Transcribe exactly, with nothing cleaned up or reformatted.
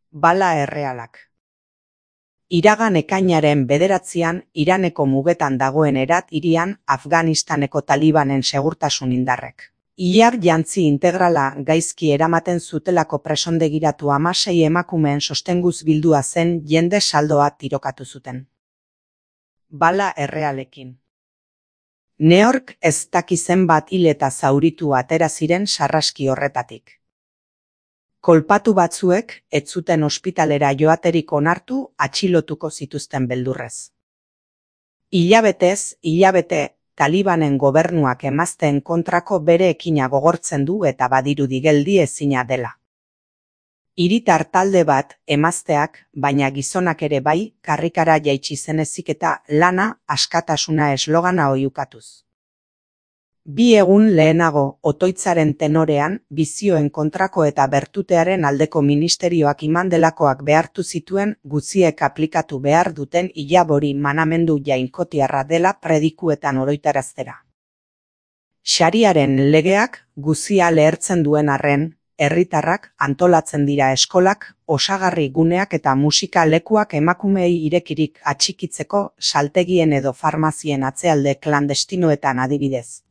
Bala errealak. Iragan ekainaren bederatzian Iraneko mugetan dagoen Herat hirian Afganistaneko Talibanen segurtasun indarrek ilar jantzi integrala gaizki eramaten zutelako presondegiratu hamasei emakumeen sostenguz bildua zen jende saldoa tirokatu zuten. Bala errealekin. Neork ez daki zenbat hil eta zauritu atera ziren sarraski horretatik. Kolpatu batzuek ez zuten ospitalera joaterik onartu atxilotuko zituzten beldurrez. Hilabetez, hilabete, Talibanen gobernuak emazteen kontrako bere ekina gogortzen du eta badirudi geldi ezina dela. Hiritar talde bat emazteak, baina gizonak ere bai, karrikara jaitsi zenezik eta lana askatasuna eslogana oiukatuz. Bi egun lehenago, Otoitzaren tenorean, bizioen kontrako eta bertutearen aldeko ministerioak imandelakoak behartu zituen guziek aplikatu behar duten hilabori manamendu jainkotiarra dela predikuetan oroitaraztera. Xariaren legeak guzia lehertzen duen arren, herritarrak antolatzen dira eskolak, osagarri guneak eta musika lekuak emakumeei irekirik atxikitzeko saltegien edo farmazien atzealde klandestinoetan adibidez.